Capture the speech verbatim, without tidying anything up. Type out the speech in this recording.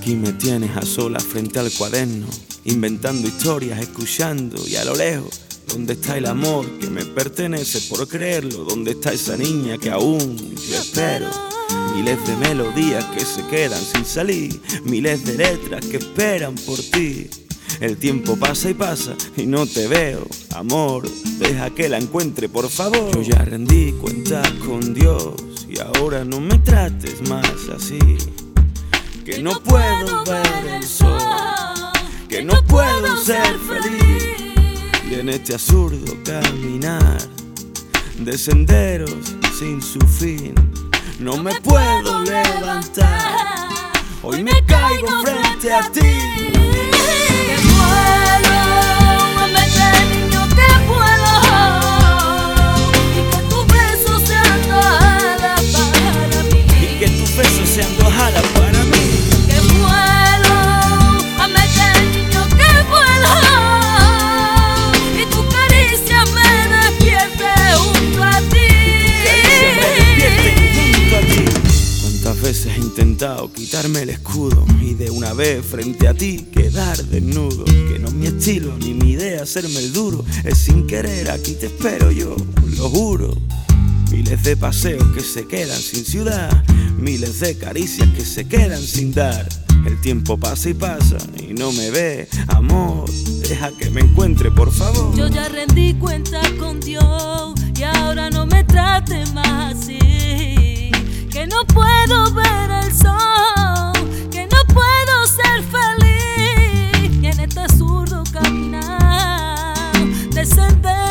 Aquí me tienes a solas frente al cuaderno, inventando historias, escuchando, y a lo lejos, ¿dónde está el amor que me pertenece por creerlo? ¿Dónde está esa niña que aún yo espero? Miles de melodías que se quedan sin salir, miles de letras que esperan por ti. El tiempo pasa y pasa y no te veo, amor, deja que la encuentre por favor. Yo ya rendí cuentas con Dios y ahora no me trates más así. Que no puedo ver el sol, que no puedo ser feliz. Y en este absurdo caminar de senderos sin su fin, no me puedo levantar, hoy me caigo frente a ti. Que vuelo, amé niño, que vuelo, y que tus besos sean dos alas para mí. Y que tus besos sean dos alas para mí. Que vuelo, amé niño, que vuelo, y tu caricia me despierte junto a ti. Cuántas veces he intentado quitarme el escudo y de una vez frente a ti quedar desnudo. Que no es mi estilo ni mi idea hacerme el duro, es sin querer, aquí te espero yo, lo juro. Miles de paseos que se quedan sin ciudad, miles de caricias que se quedan sin dar. El tiempo pasa y pasa y no me ve, amor, deja que me encuentre por favor. Yo ya rendí cuenta con Dios y ahora no me trate más así. Que no puedo ver el sol, que no puedo ser feliz. Y en este absurdo caminar, descender